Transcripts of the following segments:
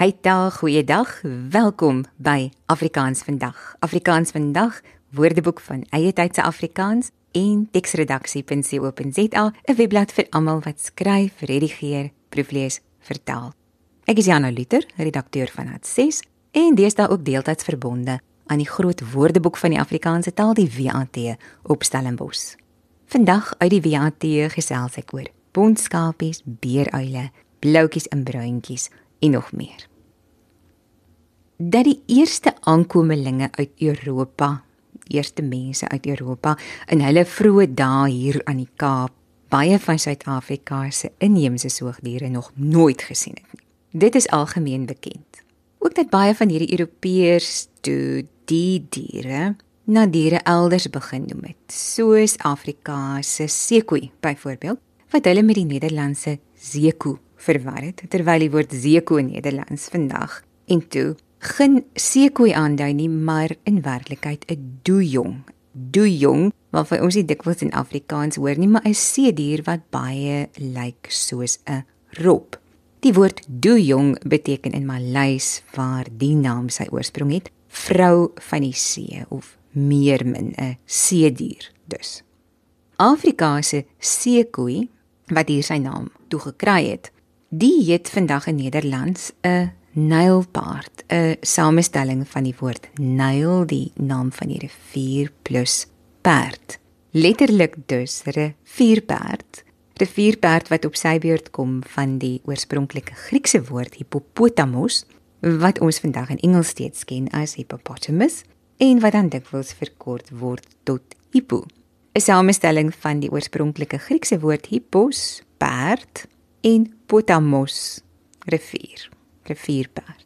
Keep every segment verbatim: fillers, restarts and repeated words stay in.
Heita, goeiedag, welkom by Afrikaans vandag. Afrikaans vandag, woordeboek van eie tydse Afrikaans en teksredaksie punt co punt za, 'n webblad vir almal wat skryf, redigeer, proeflees, vertaal. Ek is Jana Luther, redakteur van H ses en deesdae ook deeltyds verbonde aan die groot woordeboek van die Afrikaanse taal, die W A T op Stellenbosch. Vandag uit die W A T gesels ek oor bontskapies, beeruile, bloutjies en bruintjies en nog meer. Dat die eerste aankomelinge uit Europa, eerste mense uit Europa, in hulle vroeë dae hier aan die Kaap, baie van Suid-Afrika se inheemse soogdiere nog nooit gesien het nie. Dit is algemeen bekend. Ook dat baie van hierdie Europeërs toe die diere na diere elders begin noem het, soos Afrika se seekoei byvoorbeeld, wat hulle met die Nederlandse zeekoe verwar het, terwyl die woord zeekoe in Nederlands vandag en toe geen seekoei aandui nie, maar in werklikheid 'n doejong. Doejong, waarvan ons nie dikwels in Afrikaans hoor nie, maar 'n seedier wat baie lyk soos 'n rop. Die woord doejong beteken in Maleis, waar die naam sy oorsprong het, vrou van die see of meermin 'n seedier dus. Afrika se seekoei, wat hier sy naam toegekry het, die heet vandag in Nederlands 'n Nylpaard, 'n samestelling van die woord Nyl, die naam van die rivier, plus perd. Letterlik dus rivierperd. Rivierperd wat op sy beurt kom van die oorspronklike Griekse woord hippopotamos, wat ons vandag in Engels steeds ken as hippopotamus, en wat dan dikwels verkort word tot hippo. 'n Samestelling van die oorspronklike Griekse woord hippos, perd, en potamos, rivier. Rivierperd.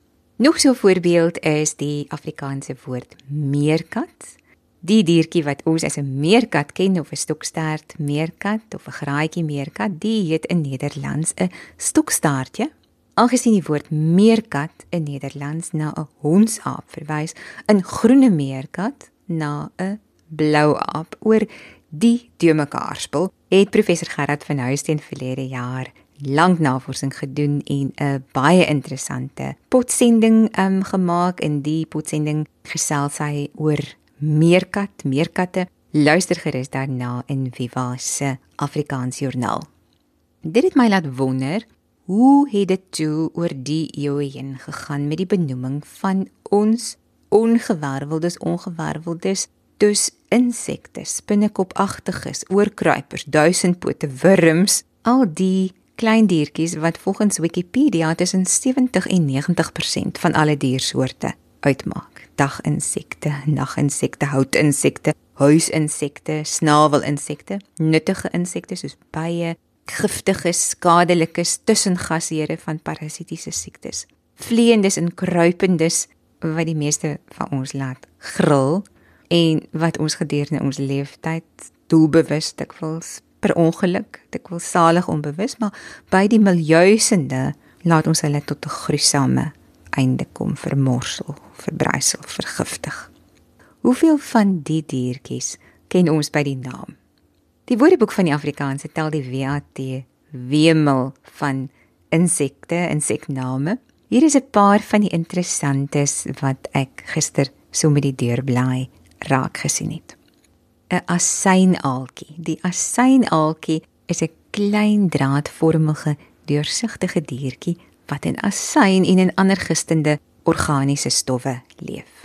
Nog so 'n voorbeeld is die Afrikaanse woord meerkat. Die diertjie wat ons as 'n meerkat ken, of 'n stokstert meerkat, of 'n graaitjie meerkat, die heet in Nederlands 'n stokstaartjie. Aangesien die woord meerkat in Nederlands na 'n honsaap verwys, 'n groene meerkat na 'n blou aap. Oor die deurmekaarspel het professor Gerard van Huisteen verlede jaar lang navorsing gedoen en 'n baie interessante potsending um, gemaak. In die potsending gesels hy oor meerkat, meerkatte. Luister gerus daarna in Viva se Afrikaans joernaal. Dit het my laat wonder, hoe het dit toe oor die eeue heen gegaan met die benoeming van ons ongewerveldes, ongewerveldes, dus insekte, spinnekopagtiges, oorkruipers, duisendpote, wurms, al die klein diertjies wat volgens Wikipedia tussen sewentig en negentig persent van alle diersoorte uitmaak. Daginsekte, naginsekte, houtinsekte, huisinsekte, snawelinsekte, nuttige insekte soos bye, giftige, skadelike, tussengasheere van parasitiese siektes, vlieëndes en kruipendes wat die meeste van ons laat gril en wat ons gedurende ons leeftyd doelbewus dikwels per ongeluk, dikwels salig onbewus, maar by die miljousende laat ons hulle tot 'n gruisame einde kom, vermorsel, verbrysel, vergiftig. Hoeveel van die diertjies ken ons by die naam? Die woordeboek van die Afrikaanse taal, die W A T, wemel van insekte, insekname. Hier is 'n paar van die interessantes wat ek gister so met die deurblaai raak gesien het. 'n Asynaaltjie. Die asynaaltjie is 'n klein draadvormige, deursigtige diertjie wat in asyn en in ander gistende organiese stowwe leef.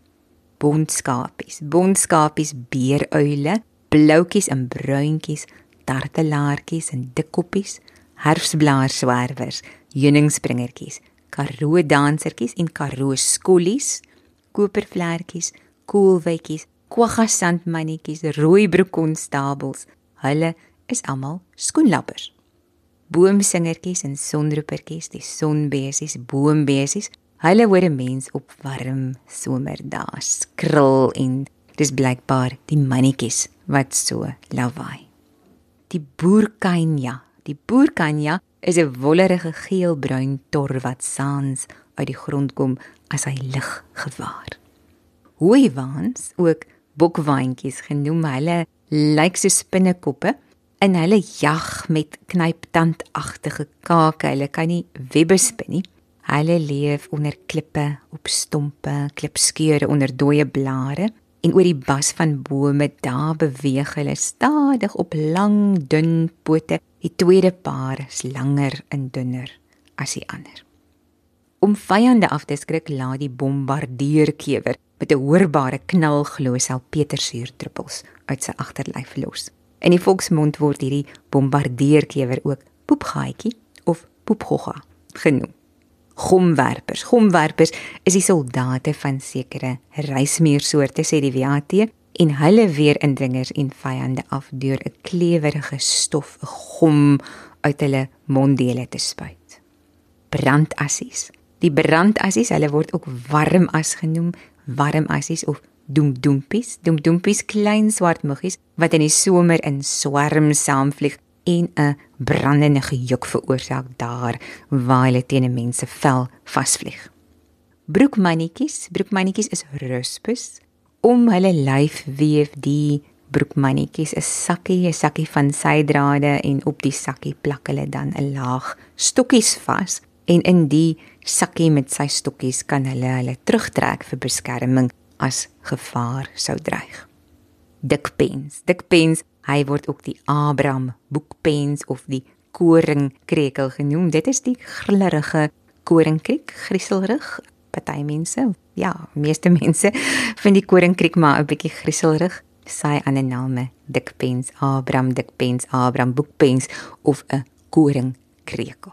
Bontskapies. Bontskapies, beeruile, bloutjies en bruintjies, tartelaartjies en dikkoppies, herfsblaarswerwers, heuningspringertjies, karoo dansertjies en karoo skollies, kopervlekkies, koolwytjies, kwaggasandmannetjies, rooibroekkonstabels, hulle is almal skoenlappers. Boomsingertjies en sonroepertjies, die sonbesies, boombesies, hulle hoor 'n mens op warm somerdae skril en dis blykbaar die mannetjies wat so lawaai. Die boerkanja, die boerkanja is 'n wollerige geelbruin tor wat saans uit die grond kom as hy lig gewaar. Hooiwaans, ook bokwaantjies genoem, hulle lyk so spinnekoppe en hulle jag met knyptandagtige kake. Hulle kan nie webbe spin nie. Hulle leef onder klippe, op stompe, klipskeure onder dooie blare en oor die bas van bome, daar beweeg hulle stadig op lang, dun pote. Die tweede paar is langer en dunner as die ander. Om vyande af te skrik, laat die bombardierkewer met 'n hoorbare knal glo salpetersuurdruppels uit sy agterlyf los. In die volksmond word hierdie bombardeerkewer ook poepgaaitjie of poepgogga genoem. Gomwerpers. Gomwerpers is die soldate van sekere reismeersoorte, sê die W A T, en hulle weer indringers en vyande af deur 'n klewerige stof, 'n gom uit hulle monddele te spuit. Brandassies. Die brandassies, hulle word ook warmas genoem, warmassies of doemdoempies, doemdoempies, klein swart muggies wat in die somer in swerms saamvlieg en 'n brandende gejuk veroorsaak daar waar hulle teen 'n mens se vel vasvlieg. Broekmannetjies, broekmannetjies is ruspus. Om hulle lyf weef die broekmannetjies 'n sakkie, 'n sakkie van sydrade en op die sakkie plak hulle dan 'n laag stokkies vas en in die sakkie met sy stokkies kan hulle hulle terugtrek vir beskerming as gevaar sou dreig. Dikpens, dikpens, hy word ook die Abraham boekpens of die koringkrekel genoem. Dit is die grillerige koringkriek, grieselrig. Party mense, ja, meeste mense vind die koringkriek maar 'n bietjie grieselrig. Sy ander name, dikpens, Abraham dikpens, Abraham boekpens of 'n koringkrekel.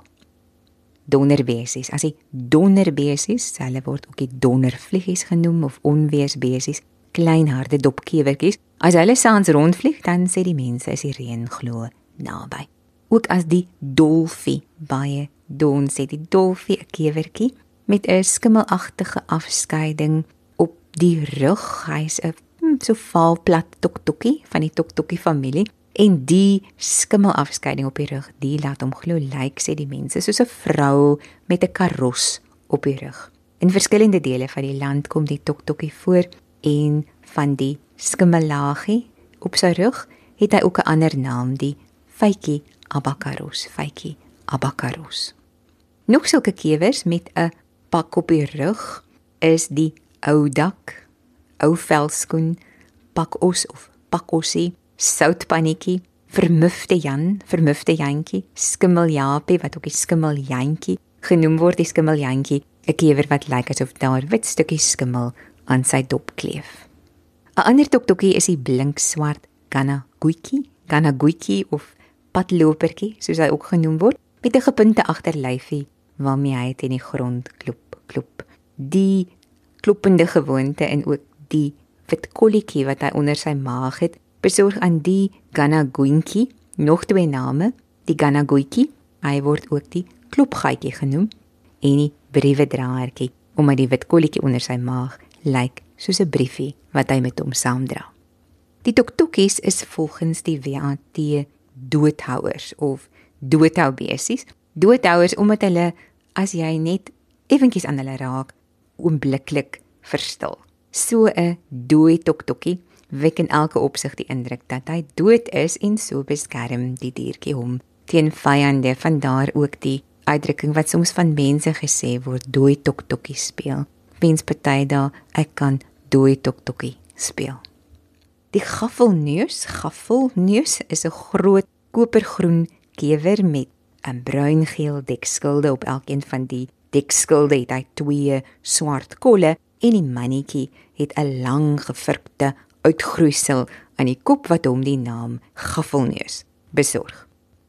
Donderbesies, as die donderbesies, hulle word ook die dondervliegies genoem of onweersbesies, klein harde dopkewertjies. As hulle saans rondvlieg, dan sê die mense is die reën glo naby. Ook as die dolfie, baie don sê die dolfie, 'n kewertjie met 'n skimmelagtige afskeiding op die rug. Hy's 'n hmm, so vaal plat toktokkie van die toktokkie familie. En die skimmelafskeiding op die rug, die laat hom glo lyk, sê die mense, soos 'n vrou met 'n karos op die rug. In verskillende dele van die land kom die toktokkie voor en van die skimmellaagie op sy rug het hy ook 'n ander naam, die fytjie abakaros, fytjie abakaros. Nog sulke kewers met 'n pak op die rug is die ou dak, ou velskoen, pakos of pakossie, soutpannetjie, vermufte Jan, vermufte Jantjie, skimmeljapie wat ook die skimmeljantjie genoem word, die skimmeljantjie, 'n kewer wat lyk asof daar wit stukkies skimmel aan sy dop kleef. 'n Ander toktokkie is die blink swart ganagoetjie, ganagoetjie of padlopertjie, soos hy ook genoem word, met 'n gepunte agterlyfie waarmee hy teen die grond klop, klop. Die kloppende gewoonte en ook die wit kolletjie wat hy onder sy maag het, besorg aan die ganagoentjie, nog twee name, die ganagoetjie, hy word ook die klopgaatjie genoem, en die briewedraertjie, omdat die wit kolletjie onder sy maag lyk soos 'n briefie wat hy met hom saamdra. Die toktokkies is volgens die W A T doodhouers of doodhoubesies. Doodhouers omdat hulle, as jy net effentjies aan hulle raak, oombliklik verstil. So 'n dooi toktokkie wek in elke opsig die indruk dat hy dood is en so beskerm die diertjie hom teen vyande. Vandaar ook die uitdrukking wat soms van mense gesê word, dooi toktokkie speel. Wens party daar, ek kan dooi toktokkie speel. Die gaffelneus, gaffelneus is 'n groot kopergroen kewer met 'n bruingeel dekskilde. Op elkeen van die dekskilde het hy twee swart kolle en die mannetjie het 'n lang gevurkte uitgroeisel aan die kop wat hom die naam gaffelneus besorg.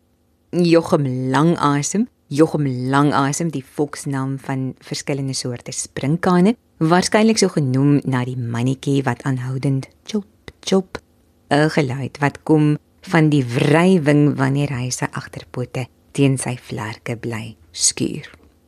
Jochem Langasem, Jochem Langasem, die volksnaam van verskillende soorte sprinkane, waarskynlik so genoem na die mannetjie wat aanhoudend chop, chop, 'n geluid wat kom van die wrywing wanneer hy sy agterpote teen sy vlerke bly skuur.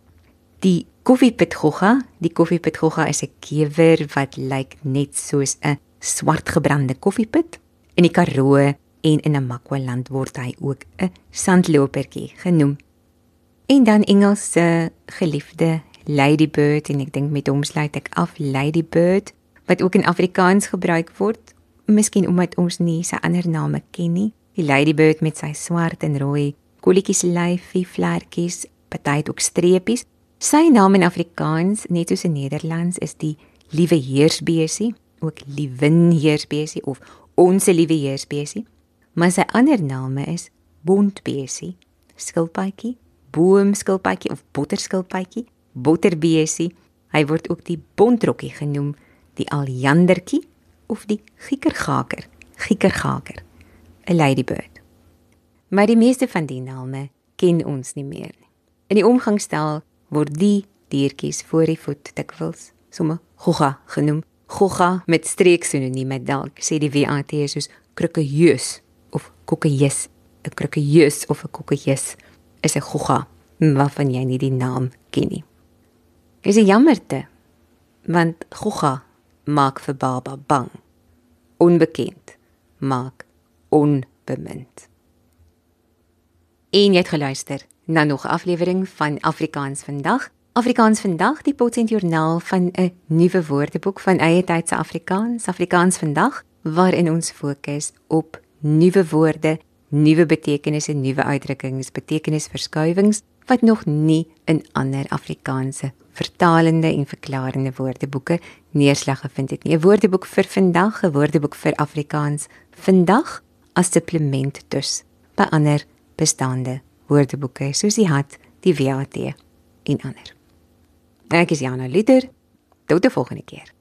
Die koffiepitgogga, die koffiepitgogga is 'n kewer wat lyk net soos 'n swart gebrande koffiepit. In die Karoo en in Namakwa-land word hy ook 'n sandlopertjie genoem. En dan Engels se geliefde ladybird, en ek dink met hom sluit ek af, ladybird, wat ook in Afrikaans gebruik word, miskien omdat ons nie sy ander name ken nie. Die ladybird met sy swart en rooi kolletjies lyfie, vlerkies, party het ook streepies, Sy naam in Afrikaans, net soos in Nederlands, is die Liewe Heersbesie, ook Liewin Heersbesie of Onse Liewe Heersbesie. Maar sy ander name is Bontbesie, skilpaadjie, boomskilpaadjie of botterskilpaadjie, botterbesie. Hy word ook die bontrokkie genoem, die aljandertjie of die giekergaker, giekergaker, 'n ladybird. Maar die meeste van die name ken ons nie meer nie. In die omgangstaal word die diertjies voor die voet dikwels somme gogga genoem. Gogga met streeksinonieme dalk, sê die W A T soos krukkejeus of kokkejeus. 'n Krukkejeus of 'n kokkejeus is 'n gogga waarvan jy nie die naam ken nie. Is 'n jammerte, want gogga maak vir baba bang. Onbekend maak onbemind. En jy het geluister na nog 'n aflewering van Afrikaans vandag. Afrikaans vandag, die potentjoernaal van 'n nuwe woordeboek van eie tyd se Afrikaans, Afrikaans vandag, waarin ons fokus op nuwe woorde, nuwe betekenisse, nuwe uitdrukkings, betekenisverskuiwings wat nog nie in ander Afrikaanse vertalende en verklarende woordeboeke neerslag gevind het nie. 'n Woordeboek vir vandag, 'n woordeboek vir Afrikaans vandag as supplement dus by ander bestaande woordeboeke soos die H A T, die W A T en ander. Ek is Jana Luther. Tot die volgende keer.